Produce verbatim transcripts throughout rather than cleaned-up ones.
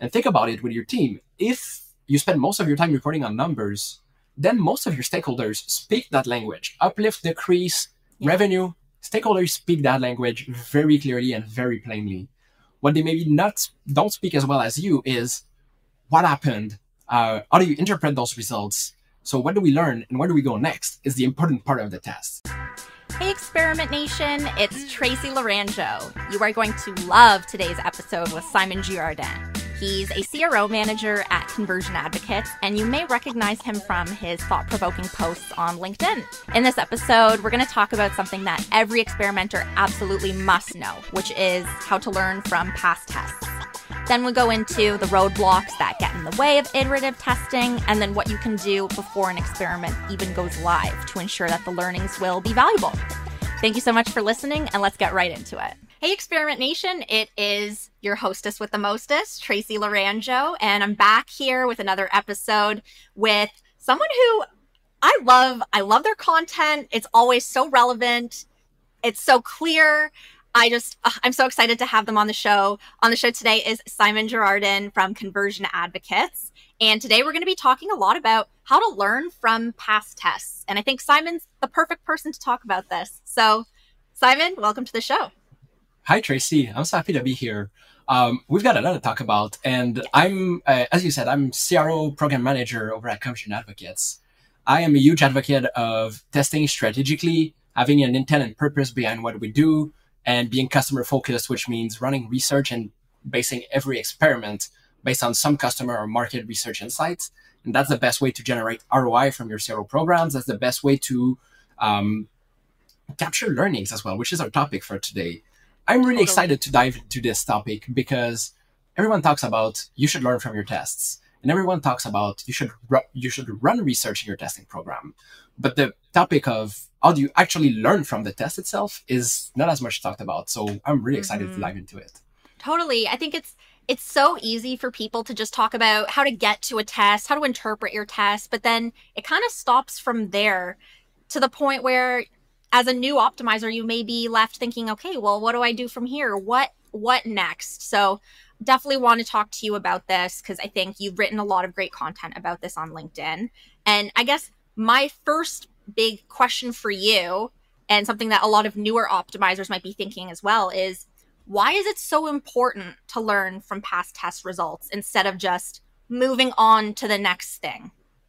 And think about it with your team. If you spend most of your time reporting on numbers, then most of your stakeholders speak that language. Uplift, decrease, yeah. revenue, stakeholders speak that language very clearly and very plainly. What they maybe not don't speak as well as you is what happened, uh, how do you interpret those results? So what do we learn and where do we go next is the important part of the test. Hey Experiment Nation, it's Tracy Laranjo. You are going to love today's episode with Simon Girardin. He's a C R O manager at Conversion Advocates, and you may recognize him from his thought-provoking posts on LinkedIn. In this episode, we're going to talk about something that every experimenter absolutely must know, which is how to learn from past tests. Then we'll go into the roadblocks that get in the way of iterative testing, and then what you can do before an experiment even goes live to ensure that the learnings will be valuable. Thank you so much for listening, and let's get right into it. Hey, Experiment Nation, it is your hostess with the mostest, Tracy Laranjo, and I'm back here with another episode with someone who I love. I love their content. It's always so relevant. It's so clear. I just, uh, I'm so excited to have them on the show. On the show today is Simon Girardin from Conversion Advocates. And today we're going to be talking a lot about how to learn from past tests. And I think Simon's the perfect person to talk about this. So Simon, welcome to the show. Hi, Tracy. I'm so happy to be here. Um, we've got a lot to talk about. And I'm, uh, as you said, I'm C R O program manager over at Conversion Advocates. I am a huge advocate of testing strategically, having an intent and purpose behind what we do, and being customer focused, which means running research and basing every experiment based on some customer or market research insights. And that's the best way to generate R O I from your C R O programs. That's the best way to um, capture learnings as well, which is our topic for today. I'm really totally. excited to dive into this topic because everyone talks about you should learn from your tests. And everyone talks about you should ru- you should run research in your testing program. But the topic of how do you actually learn from the test itself is not as much talked about. So I'm really excited mm-hmm. to dive into it. Totally. I think it's it's so easy for people to just talk about how to get to a test, how to interpret your test, but then it kind of stops from there to the point where as a new optimizer, you may be left thinking, okay, well, what do I do from here? What what next? So definitely want to talk to you about this because I think you've written a lot of great content about this on LinkedIn. And I guess my first big question for you, and something that a lot of newer optimizers might be thinking as well, is why is it so important to learn from past test results instead of just moving on to the next thing?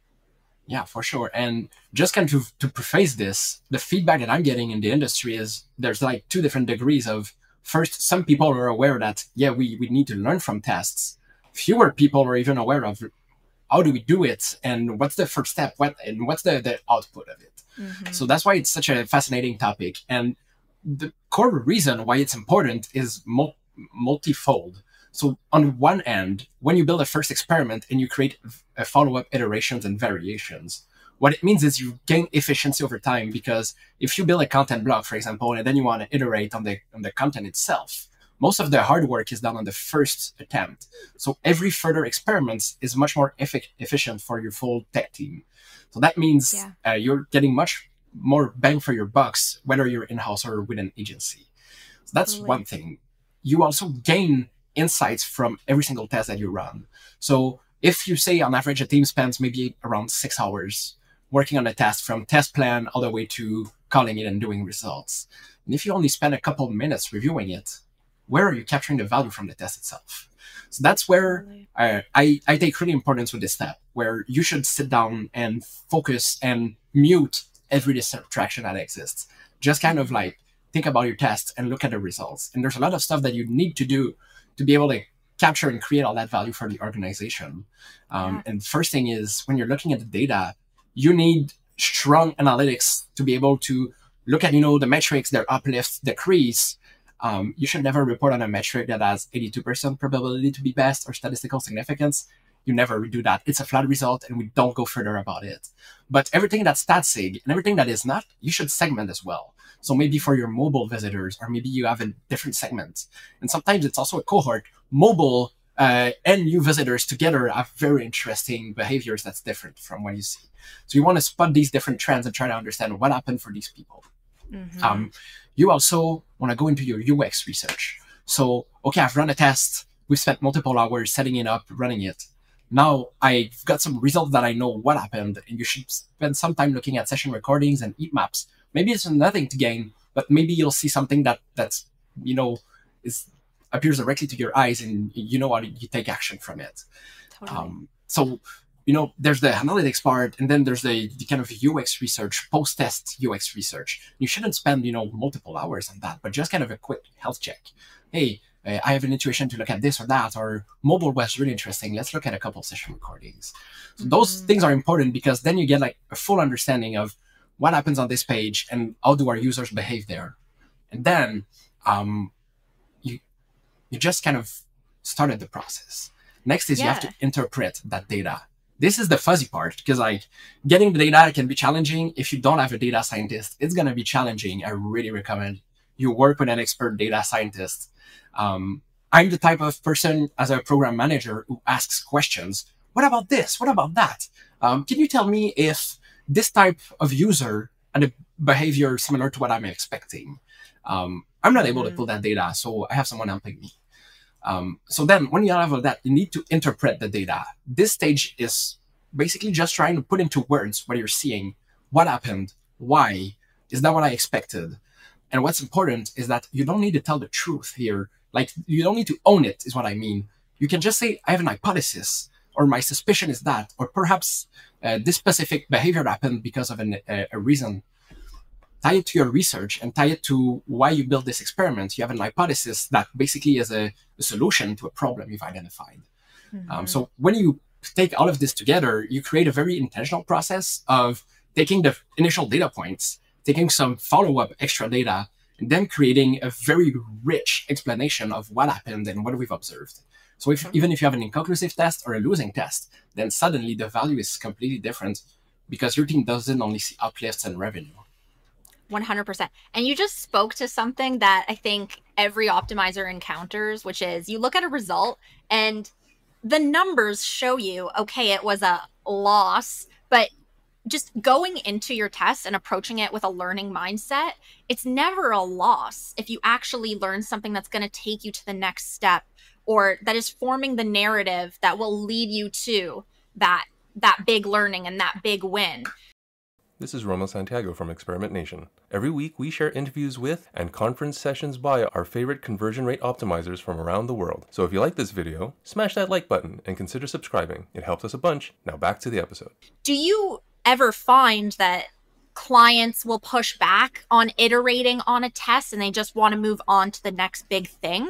Yeah, for sure. And just kind of to, to preface this, the feedback that I'm getting in the industry is there's like two different degrees of, first, some people are aware that, yeah, we, we need to learn from tests. Fewer people are even aware of how do we do it and what's the first step, what and what's the, the output of it. Mm-hmm. So that's why it's such a fascinating topic. And the core reason why it's important is mul- multifold. So on one end, when you build a first experiment and you create a follow-up iterations and variations, what it means is you gain efficiency over time, because if you build a content block, for example, and then you want to iterate on the on the content itself, most of the hard work is done on the first attempt. So every further experiment is much more effic- efficient for your full tech team. So that means yeah. uh, you're getting much more bang for your bucks, whether you're in-house or with an agency. So that's totally. One thing. You also gain insights from every single test that you run. So if you say on average a team spends maybe around six hours working on a test, from test plan all the way to calling it and doing results, and if you only spend a couple minutes reviewing it, where are you capturing the value from the test itself? So that's where uh, I, I take really importance with this step, where you should sit down and focus and mute every distraction that exists. Just kind of like think about your tests and look at the results. And there's a lot of stuff that you need to do to be able to capture and create all that value for the organization. Um, yeah. And first thing is, when you're looking at the data, you need strong analytics to be able to look at, you know, the metrics, their uplift, decrease. Um, you should never report on a metric that has eighty-two percent probability to be best or statistical significance. You never do that. It's a flat result and we don't go further about it. But everything that's stat sig and everything that is not, you should segment as well. So maybe for your mobile visitors, or maybe you have a different segment. And sometimes it's also a cohort. Mobile uh, and new visitors together have very interesting behaviors that's different from what you see. So you want to spot these different trends and try to understand what happened for these people. Mm-hmm. Um, you also want to go into your U X research. So, okay, I've run a test. we've spent multiple hours setting it up, running it. Now I've got some results that I know what happened, and you should spend some time looking at session recordings and heat maps. Maybe it's nothing to gain, but maybe you'll see something that that's, you know, is appears directly to your eyes, and you know what, you take action from it. Totally. Um, so, you know, there's the analytics part, and then there's the, the kind of U X research, post-test U X research. You shouldn't spend, you know, multiple hours on that, but just kind of a quick health check. Hey, uh, I have an intuition to look at this or that, or mobile was really interesting. Let's look at a couple session recordings. So mm-hmm. those things are important, because then you get like a full understanding of what happens on this page and how do our users behave there. And then um, you you just kind of started the process. Next is yeah. you have to interpret that data. This is the fuzzy part, because like getting the data can be challenging. If you don't have a data scientist, it's going to be challenging. I really recommend you work with an expert data scientist. Um, I'm the type of person as a program manager who asks questions. What about this? What about that? Um, can you tell me if this type of user and a behavior similar to what I'm expecting? Um, I'm not able mm-hmm. to pull that data, so I have someone helping me. Um, so then when you have all that, you need to interpret the data. This stage is basically just trying to put into words what you're seeing, what happened, why, is that what I expected? And what's important is that you don't need to tell the truth here. Like, you don't need to own it, is what I mean. You can just say, I have an hypothesis, or my suspicion is that, or perhaps uh, this specific behavior happened because of an, a, a reason. Tie it to your research and tie it to why you built this experiment. You have an hypothesis that basically is a, a solution to a problem you've identified. Mm-hmm. Um, so when you take all of this together, you create a very intentional process of taking the initial data points, taking some follow-up extra data, and then creating a very rich explanation of what happened and what we've observed. So if, mm-hmm. even if you have an inconclusive test or a losing test, then suddenly the value is completely different, because your team doesn't only see uplifts and revenue. one hundred percent. And you just spoke to something that I think every optimizer encounters, which is you look at a result and the numbers show you, okay, it was a loss, but just going into your test and approaching it with a learning mindset, it's never a loss if you actually learn something that's going to take you to the next step, or that is forming the narrative that will lead you to that that big learning and that big win. This is Romo Santiago from Experiment Nation. Every week we share interviews with and conference sessions by our favorite conversion rate optimizers from around the world. So if you like this video, smash that like button and consider subscribing. It helps us a bunch. Now back to the episode. Do you ever find that clients will push back on iterating on a test and they just want to move on to the next big thing?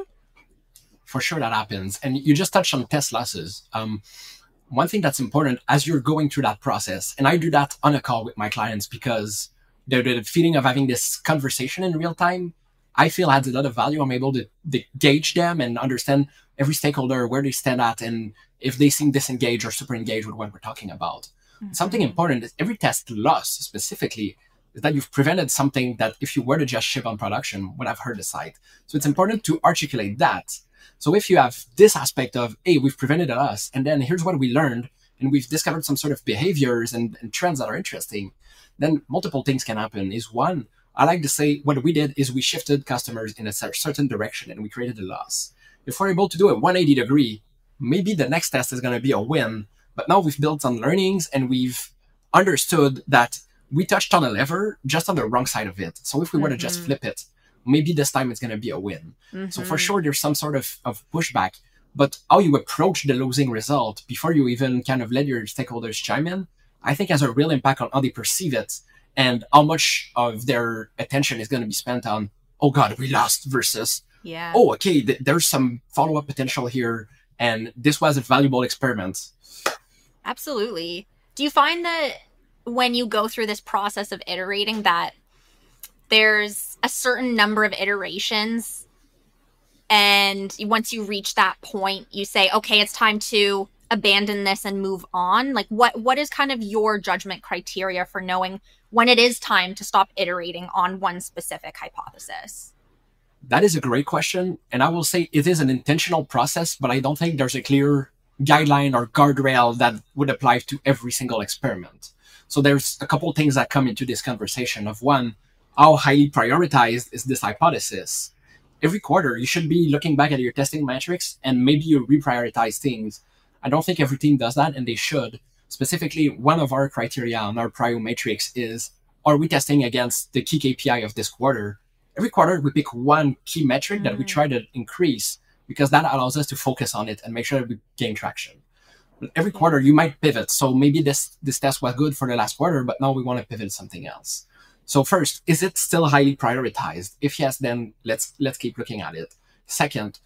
For sure that happens. And you just touched on test losses. Um, One thing that's important as you're going through that process, and I do that on a call with my clients because the, the feeling of having this conversation in real time, I feel adds a lot of value. I'm able to, to gauge them and understand every stakeholder, where they stand at, and if they seem disengaged or super engaged with what we're talking about. Mm-hmm. Something important is every test loss specifically is that you've prevented something that if you were to just ship on production would have hurt the site. So it's important to articulate that. So if you have this aspect of, hey, we've prevented a loss, and then here's what we learned, and we've discovered some sort of behaviors and, and trends that are interesting, then multiple things can happen. Is one, I like to say what we did is we shifted customers in a certain direction and we created a loss. If we're able to do a one eighty degree, maybe the next test is going to be a win, but now we've built some learnings and we've understood that we touched on a lever just on the wrong side of it. So if we mm-hmm. were to just flip it, maybe this time it's going to be a win. Mm-hmm. So for sure, there's some sort of, of pushback, but how you approach the losing result before you even kind of let your stakeholders chime in, I think has a real impact on how they perceive it and how much of their attention is going to be spent on, oh God, we lost versus, yeah. oh, okay, th- there's some follow-up potential here. And this was a valuable experiment. Absolutely. Do you find that when you go through this process of iterating that there's a certain number of iterations, and once you reach that point, you say, okay, it's time to abandon this and move on? Like, what what is kind of your judgment criteria for knowing when it is time to stop iterating on one specific hypothesis? That is a great question. And I will say it is an intentional process, but I don't think there's a clear guideline or guardrail that would apply to every single experiment. So there's a couple of things that come into this conversation of one, how highly prioritized is this hypothesis? every quarter you should be looking back at your testing metrics and maybe you reprioritize things. I don't think every team does that, and they should. Specifically, one of our criteria on our prio matrix is, are we testing against the key K P I of this quarter? Every quarter, we pick one key metric mm. that we try to increase, because that allows us to focus on it and make sure that we gain traction. But every quarter, you might pivot. So maybe this, this test was good for the last quarter, but now we want to pivot to something else. So first, is it still highly prioritized? If yes, then let's let's keep looking at it. Second,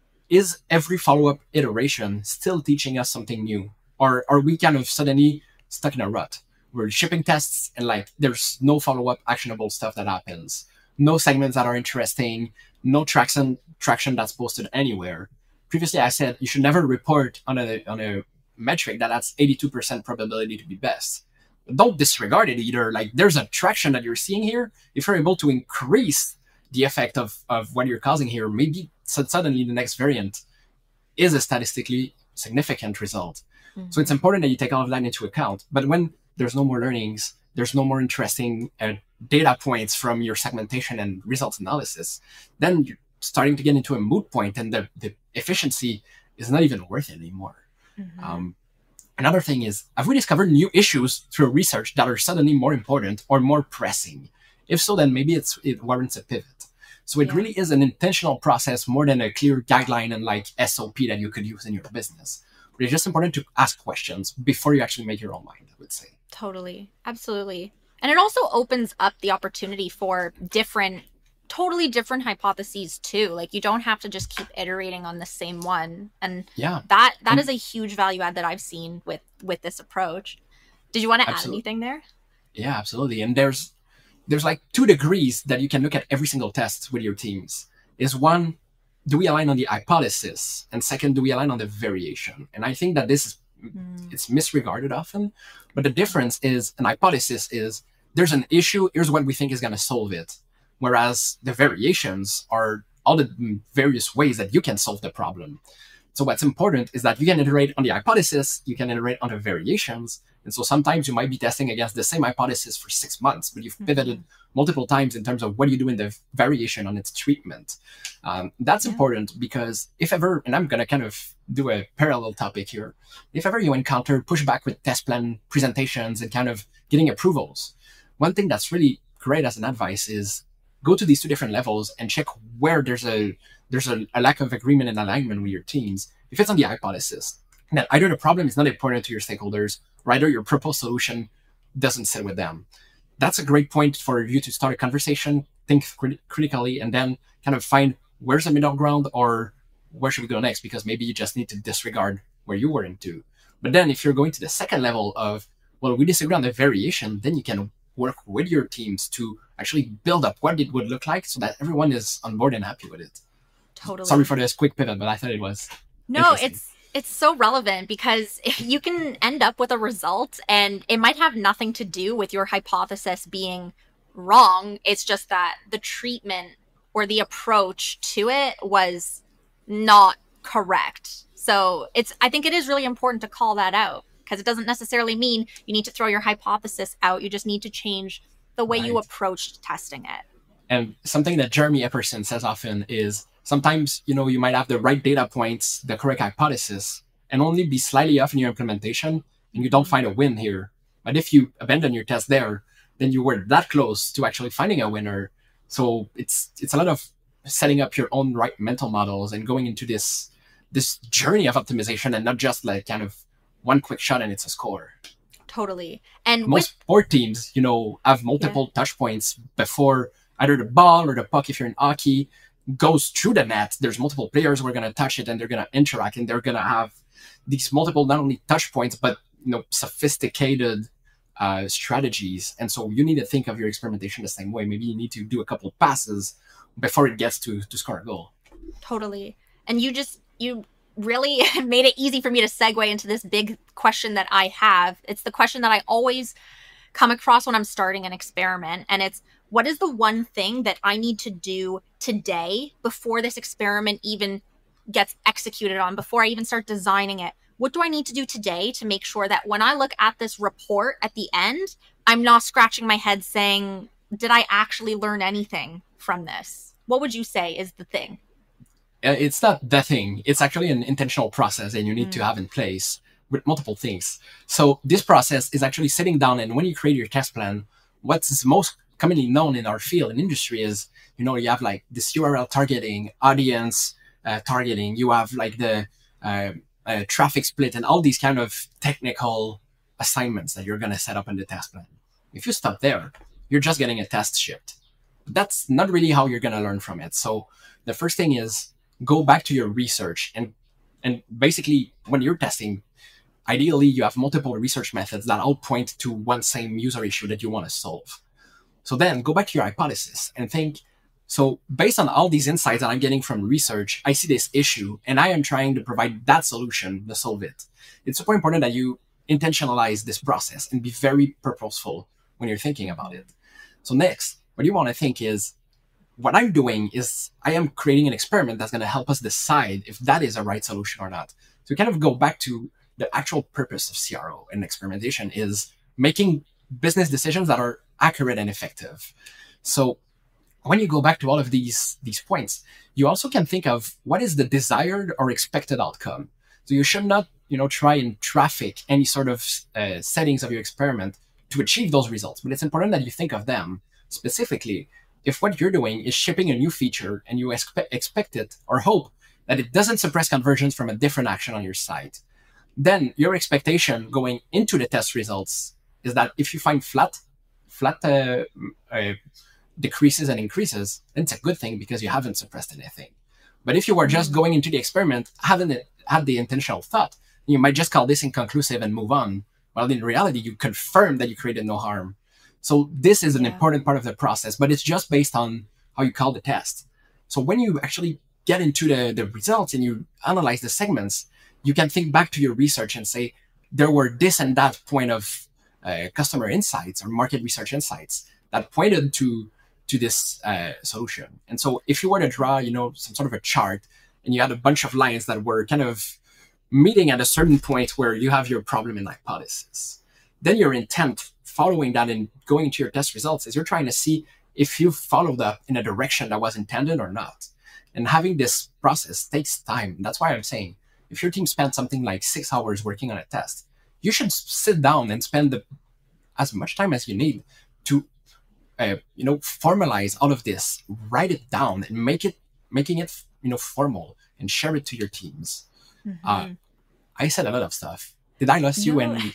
is every follow-up iteration still teaching us something new? Or are we kind of suddenly stuck in a rut? We're shipping tests and like there's no follow-up actionable stuff that happens. No segments that are interesting, no traction traction that's posted anywhere. Previously, I said you should never report on a on a metric that has eighty-two percent probability to be best. But don't disregard it either. Like there's a traction that you're seeing here. If you're able to increase the effect of, of what you're causing here, maybe suddenly the next variant is a statistically significant result. Mm-hmm. So it's important that you take all of that into account. But when there's no more learnings, there's no more interesting uh, data points from your segmentation and results analysis, then you're starting to get into a moot point, and the, the efficiency is not even worth it anymore. Mm-hmm. Um, another thing is, have we discovered new issues through research that are suddenly more important or more pressing? If so, then maybe it's, it warrants a pivot. So it yeah. really is an intentional process more than a clear guideline and like S O P that you could use in your business. But it's just important to ask questions before you actually make your own mind, I would say. Totally. Absolutely. And it also opens up the opportunity for different, totally different hypotheses too. Like you don't have to just keep iterating on the same one. And yeah, that that and, is a huge value add that I've seen with, with this approach. Did you want to add anything there? Yeah, absolutely. And there's there's like two degrees that you can look at every single test with your teams. Is one, do we align on the hypothesis? And second, do we align on the variation? And I think that this is Mm. it's misregarded often, but the difference is an hypothesis is there's an issue, here's what we think is going to solve it. Whereas the variations are all the various ways that you can solve the problem. So what's important is that you can iterate on the hypothesis, you can iterate on the variations. And so sometimes you might be testing against the same hypothesis for six months, but you've mm-hmm. pivoted multiple times in terms of what you do in the variation on its treatment. Um, that's yeah. important because if ever, and I'm going to kind of do a parallel topic here, if ever you encounter pushback with test plan presentations and kind of getting approvals, one thing that's really great as an advice is go to these two different levels and check where there's a there's a, a lack of agreement and alignment with your teams. If it's on the hypothesis, that either the problem is not important to your stakeholders, or either your proposed solution doesn't sit with them. That's a great point for you to start a conversation, think crit- critically, and then kind of find where's the middle ground or where should we go next? Because maybe you just need to disregard where you were into. But then if you're going to the second level of, well, we disagree on the variation, then you can work with your teams to actually build up what it would look like so that everyone is on board and happy with it. Totally. Sorry for this quick pivot, but I thought it was No, it's it's so relevant because you can end up with a result and it might have nothing to do with your hypothesis being wrong. It's just that the treatment or the approach to it was not correct. So it's I think it is really important to call that out because it doesn't necessarily mean you need to throw your hypothesis out. You just need to change the way right. you approached testing it. And something that Jeremy Epperson says often is sometimes, you know, you might have the right data points, the correct hypothesis, and only be slightly off in your implementation, and you don't find a win here. But if you abandon your test there, then you were that close to actually finding a winner. So it's it's a lot of setting up your own right mental models and going into this this journey of optimization and not just like kind of one quick shot and it's a score. Totally. And most with... sport teams, you know, have multiple yeah. touch points before either the ball or the puck, if you're in hockey, goes through the net. There's multiple players who are going to touch it and they're going to interact and they're going to have these multiple, not only touch points, but, you know, sophisticated uh, strategies. And so you need to think of your experimentation the same way. Maybe you need to do a couple of passes before it gets to, to score a goal. Totally. And you just, you really made it easy for me to segue into this big question that I have. It's the question that I always come across when I'm starting an experiment. And it's, what is the one thing that I need to do today before this experiment even gets executed on, before I even start designing it? What do I need to do today to make sure that when I look at this report at the end, I'm not scratching my head saying, did I actually learn anything from this? What would you say is the thing? It's not the thing. It's actually an intentional process and you need mm. to have in place with multiple things. So this process is actually sitting down, and when you create your test plan, what's most commonly known in our field and industry is, you know, you have like this U R L targeting, audience uh, targeting, you have like the uh, uh, traffic split and all these kind of technical assignments that you're going to set up in the test plan. If you stop there, you're just getting a test shipped. But that's not really how you're going to learn from it. So the first thing is go back to your research, and and basically when you're testing, ideally you have multiple research methods that all point to one same user issue that you want to solve. So then go back to your hypothesis and think, so based on all these insights that I'm getting from research, I see this issue and I am trying to provide that solution to solve it. It's super important that you intentionalize this process and be very purposeful when you're thinking about it. So next, what you want to think is, what I'm doing is I am creating an experiment that's going to help us decide if that is a right solution or not. So kind of go back to the actual purpose of C R O and experimentation is making business decisions that are accurate and effective. So when you go back to all of these, these points, you also can think of what is the desired or expected outcome. So you should not, you know, try and traffic any sort of uh, settings of your experiment to achieve those results. But it's important that you think of them specifically. If what you're doing is shipping a new feature and you expe- expect it or hope that it doesn't suppress conversions from a different action on your site, then your expectation going into the test results is that if you find flat, flat uh, uh, decreases and increases, then it's a good thing because you haven't suppressed anything. But if you were just going into the experiment, haven't had the intentional thought, you might just call this inconclusive and move on. Well, in reality, you confirm that you created no harm. So this is an yeah. important part of the process, but it's just based on how you call the test. So when you actually get into the, the results and you analyze the segments, you can think back to your research and say, there were this and that point of uh, customer insights or market research insights that pointed to, to this uh, solution. And so if you were to draw, you know, some sort of a chart and you had a bunch of lines that were kind of meeting at a certain point where you have your problem and hypothesis, then your intent following that and going into your test results is you're trying to see if you followed up in a direction that was intended or not. And having this process takes time. That's why I'm saying, if your team spent something like six hours working on a test, you should sit down and spend the, as much time as you need to, uh, you know, formalize all of this, write it down, and make it, making it, you know, formal, and share it to your teams. Mm-hmm. Uh, I said a lot of stuff. Did I lose no. you? And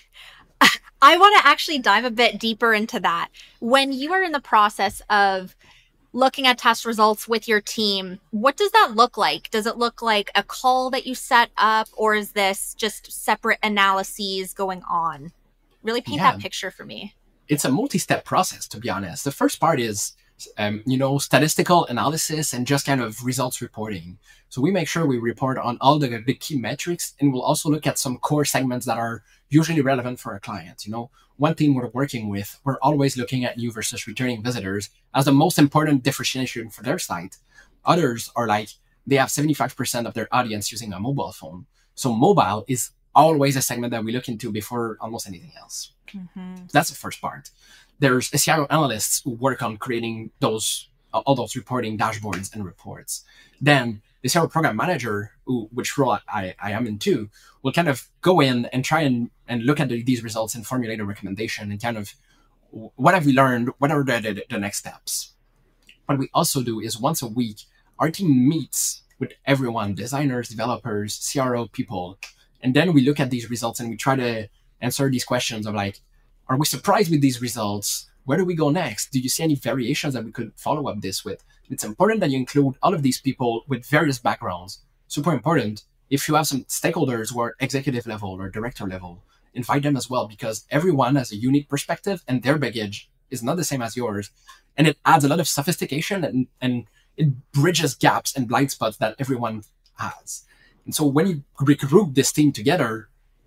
I want to actually dive a bit deeper into that. When you are in the process of looking at test results with your team, what does that look like? Does it look like a call that you set up, or is this just separate analyses going on? Really paint yeah. that picture for me. It's a multi-step process, to be honest. The first part is, um, you know, statistical analysis and just kind of results reporting. So we make sure we report on all the, the key metrics, and we'll also look at some core segments that are usually relevant for our clients. You know, one team we're working with, we're always looking at new versus returning visitors as the most important differentiation for their site. Others are like, they have seventy-five percent of their audience using a mobile phone. So mobile is always a segment that we look into before almost anything else. Mm-hmm. So that's the first part. There's C R O analysts who work on creating those, all those reporting dashboards and reports. Then the C R O program manager, who, which role I, I am in too, will kind of go in and try and, and look at the, these results and formulate a recommendation and kind of, what have we learned? What are the, the, the next steps? What we also do is once a week, our team meets with everyone, designers, developers, C R O people, and then we look at these results and we try to answer these questions of like, are we surprised with these results? Where do we go next? Do you see any variations that we could follow up this with? It's important that you include all of these people with various backgrounds. Super important. If you have some stakeholders who are executive level or director level, invite them as well, because everyone has a unique perspective and their baggage is not the same as yours. And it adds a lot of sophistication and, and it bridges gaps and blind spots that everyone has. And so when you regroup this team together,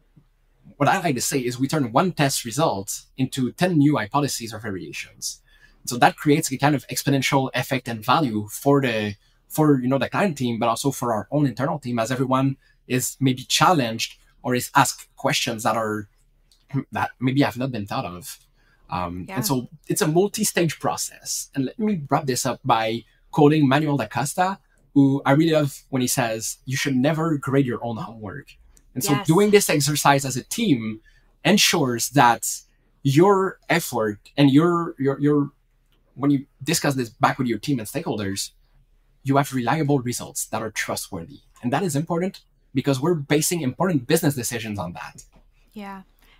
what I like to say is we turn one test result into ten new hypotheses or variations. So that creates a kind of exponential effect and value for the, for, you know, the client team, but also for our own internal team, as everyone is maybe challenged or is asked questions that are, that maybe have not been thought of. Um, yeah. And so it's a multi-stage process. And let me wrap this up by quoting Manuel da Costa, who I really love when he says, you should never grade your own homework. And so Yes. doing this exercise as a team ensures that your effort and your, your, your, when you discuss this back with your team and stakeholders, you have reliable results that are trustworthy. And that is important because we're basing important business decisions on that. Yeah.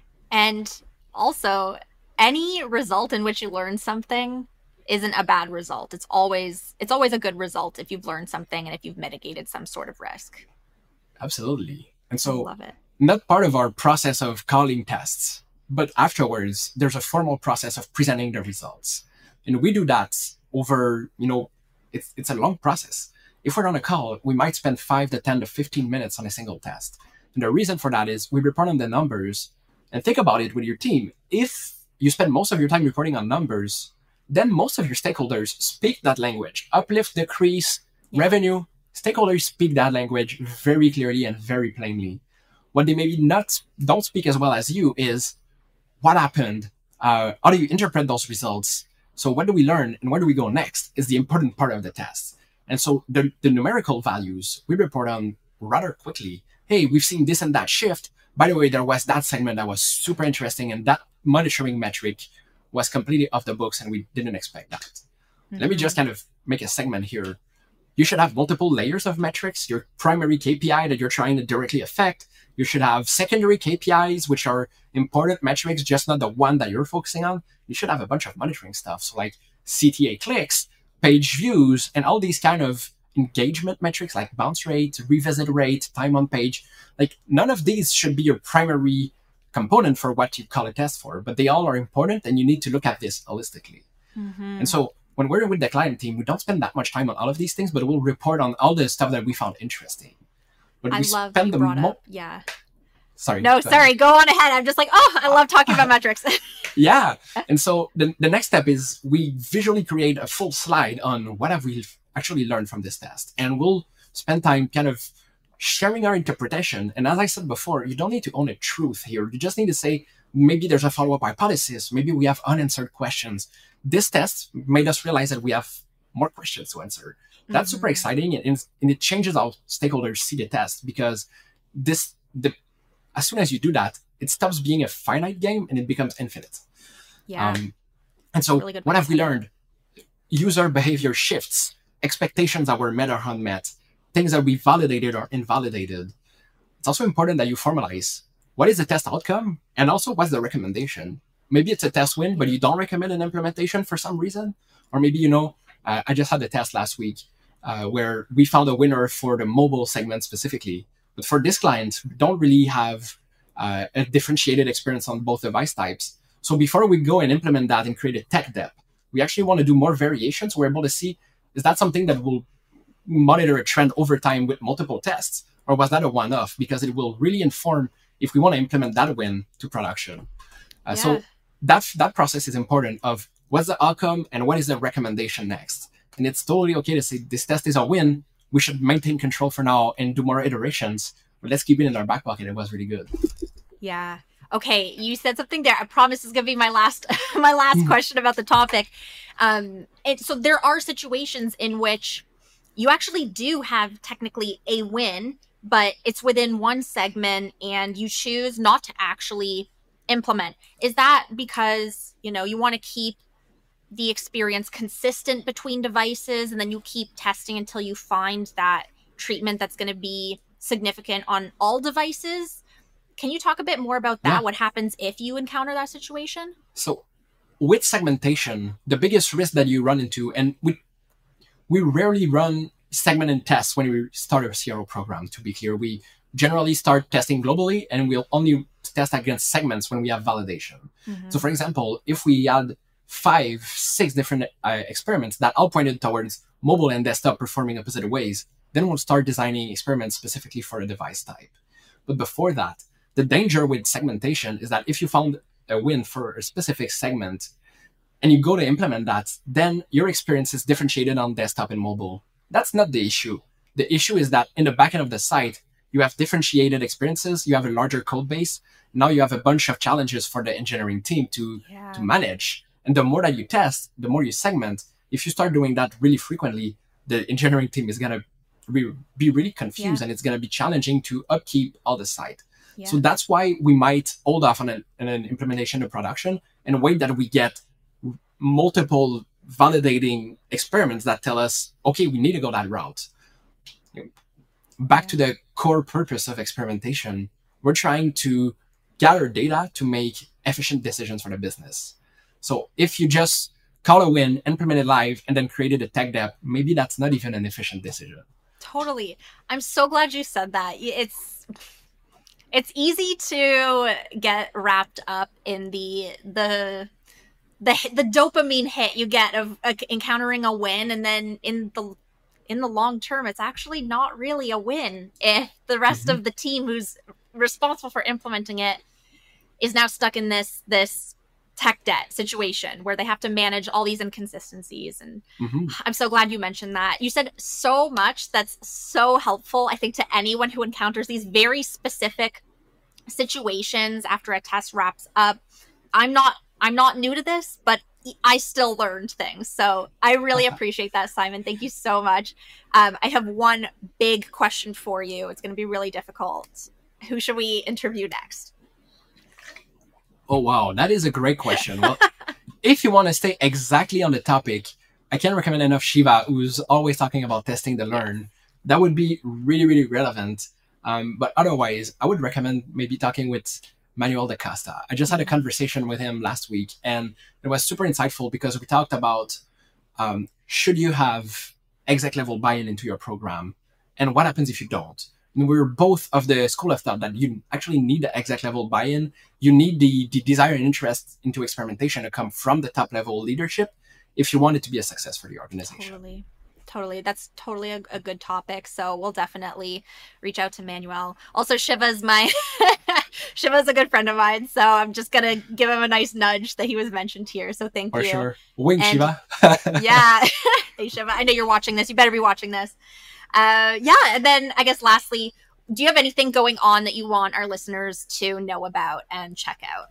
And also, any result in which you learn something isn't a bad result. It's always it's always a good result if you've learned something and if you've mitigated some sort of risk. Absolutely. And I so love it. not part of our process of calling tests, but afterwards, there's a formal process of presenting the results. And we do that over, you know, it's it's a long process. If we're on a call, we might spend five to ten to fifteen minutes on a single test. And the reason for that is we report on the numbers and think about it with your team. If you spend most of your time reporting on numbers, then most of your stakeholders speak that language. Uplift, decrease, Yeah. revenue. Stakeholders speak that language very clearly and very plainly. What they maybe not don't speak as well as you is what happened, uh, how do you interpret those results? So what do we learn and where do we go next is the important part of the test. And so the, the numerical values we report on rather quickly. Hey, we've seen this and that shift. By the way, there was that segment that was super interesting and that monitoring metric was completely off the books and we didn't expect that. Mm-hmm. Let me just kind of make a segment here. You should have multiple layers of metrics, your primary K P I that you're trying to directly affect. You should have secondary K P Is, which are important metrics, just not the one that you're focusing on. You should have a bunch of monitoring stuff. So like C T A clicks, page views, and all these kind of engagement metrics like bounce rate, revisit rate, time on page. Like none of these should be your primary component for what you call a test for, but they all are important and you need to look at this holistically. Mm-hmm. And so when we're with the client team, we don't spend that much time on all of these things, but we'll report on all the stuff that we found interesting. But I we love spend you the brought mo- up. Yeah. Sorry. No, go sorry. ahead. Go on ahead. I'm just like, oh, I love talking about metrics. Yeah. And so the, the next step is we visually create a full slide on what have we actually learned from this test. And we'll spend time kind of sharing our interpretation. And as I said before, you don't need to own a truth here. You just need to say, maybe there's a follow-up hypothesis. Maybe we have unanswered questions. This test made us realize that we have more questions to answer. That's Mm-hmm. super exciting. And, and it changes how stakeholders see the test because this, the, as soon as you do that, it stops being a finite game and it becomes infinite. Yeah. Um, and so Really good what way have to we say it. learned? User behavior shifts, expectations that were met or unmet, things that we validated or invalidated. It's also important that you formalize what is the test outcome and also what's the recommendation. Maybe it's a test win, but you don't recommend an implementation for some reason. Or maybe, you know, uh, I just had a test last week uh, where we found a winner for the mobile segment specifically. But for this client, we don't really have uh, a differentiated experience on both device types. So before we go and implement that and create a tech debt, we actually want to do more variations. We're able to see, is that something that will monitor a trend over time with multiple tests? Or was that a one-off? Because it will really inform if we want to implement that win to production. Uh, Yeah. So that, that process is important of what's the outcome and what is the recommendation next. And it's totally okay to say this test is a win. We should maintain control for now and do more iterations. But let's keep it in our back pocket. It was really good. Yeah. Okay, you said something there. I promise this is gonna be my last my last question about the topic. Um, and so there are situations in which you actually do have technically a win, but it's within one segment, and you choose not to actually implement. Is that because you know you want to keep the experience consistent between devices, and then you keep testing until you find that treatment that's going to be significant on all devices? Can you talk a bit more about that? Yeah. What happens if you encounter that situation? So with segmentation, the biggest risk that you run into, and we we rarely run segmented tests when we start a C R O program, to be clear. We generally start testing globally, and we'll only test against segments when we have validation. Mm-hmm. So for example, if we had five, six different uh, experiments that all pointed towards mobile and desktop performing opposite ways, then we'll start designing experiments specifically for a device type. But before that, the danger with segmentation is that if you found a win for a specific segment and you go to implement that, then your experience is differentiated on desktop and mobile. That's not the issue. The issue is that in the backend of the site, you have differentiated experiences, you have a larger code base. Now you have a bunch of challenges for the engineering team to, Yeah. to manage. And the more that you test, the more you segment. If you start doing that really frequently, the engineering team is going to be, be really confused, Yeah. and it's going to be challenging to upkeep all the site. Yeah. So that's why we might hold off on an, on an implementation of production and wait that we get multiple validating experiments that tell us, okay, we need to go that route. Back Yeah. to the core purpose of experimentation, we're trying to gather data to make efficient decisions for the business. So if you just call a win, implement it live, and then created a tech debt, maybe that's not even an efficient decision. Totally. I'm so glad you said that. It's it's easy to get wrapped up in the the the the dopamine hit you get of uh, encountering a win, and then in the in the long term, it's actually not really a win if the rest Mhm. of the team who's responsible for implementing it is now stuck in this this tech debt situation where they have to manage all these inconsistencies. And Mhm. I'm so glad you mentioned that. You said so much that's so helpful, I think, to anyone who encounters these very specific situations after a test wraps up. I'm not I'm not new to this, but I still learned things. So I really appreciate that, Simon. Thank you so much. Um, I have one big question for you. It's going to be really difficult. Who should we interview next? Oh, wow. That is a great question. Well, if you want to stay exactly on the topic, I can't recommend enough Shiva, who's always talking about testing the learn. That would be really, really relevant. Um, but otherwise, I would recommend maybe talking with Manuel da Costa. I just had a conversation with him last week, and it was super insightful because we talked about um, should you have exec level buy-in into your program, and what happens if you don't. And we're both of the school of thought that you actually need the exec level buy-in. You need the, the desire and interest into experimentation to come from the top level leadership if you want it to be a success for the organization. Totally. Totally. That's totally a, a good topic. So we'll definitely reach out to Manuel. Also, Shiva's my Shiva's a good friend of mine. So I'm just going to give him a nice nudge that he was mentioned here. So thank For you. sure. Wing And- Shiva. Yeah. Hey, Shiva. I know you're watching this. You better be watching this. Uh, yeah. And then I guess lastly, do you have anything going on that you want our listeners to know about and check out?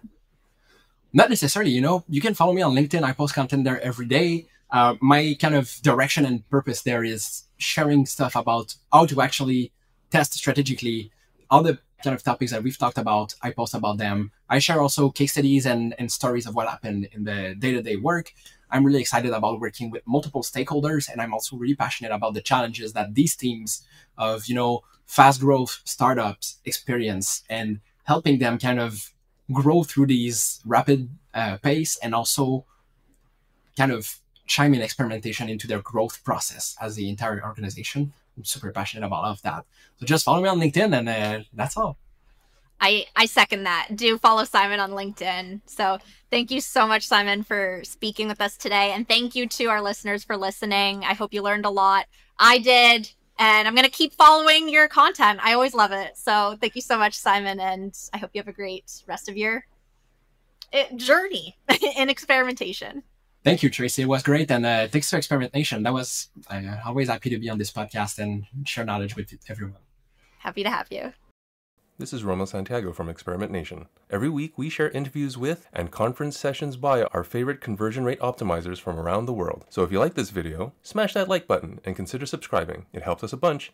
Not necessarily, you know, you can follow me on LinkedIn. I post content there every day. Uh, my kind of direction and purpose there is sharing stuff about how to actually test strategically. All the kind of topics that we've talked about, I post about them. I share also case studies and, and stories of what happened in the day-to-day work. I'm really excited about working with multiple stakeholders, and I'm also really passionate about the challenges that these teams of, you know, fast growth startups experience, and helping them kind of grow through these rapid uh, pace, and also kind of chime in experimentation into their growth process as the entire organization. I'm super passionate about all of that. So just follow me on LinkedIn, and uh, that's all. I, I second that. Do follow Simon on LinkedIn. So thank you so much, Simon, for speaking with us today. And thank you to our listeners for listening. I hope you learned a lot. I did. And I'm going to keep following your content. I always love it. So thank you so much, Simon. And I hope you have a great rest of your uh, journey in experimentation. Thank you, Tracy. It was great. And uh, thanks to Experimentation. That was uh, always happy to be on this podcast and share knowledge with everyone. Happy to have you. This is Romo Santiago from Experiment Nation. Every week, we share interviews with and conference sessions by our favorite conversion rate optimizers from around the world. So if you like this video, smash that like button and consider subscribing. It helps us a bunch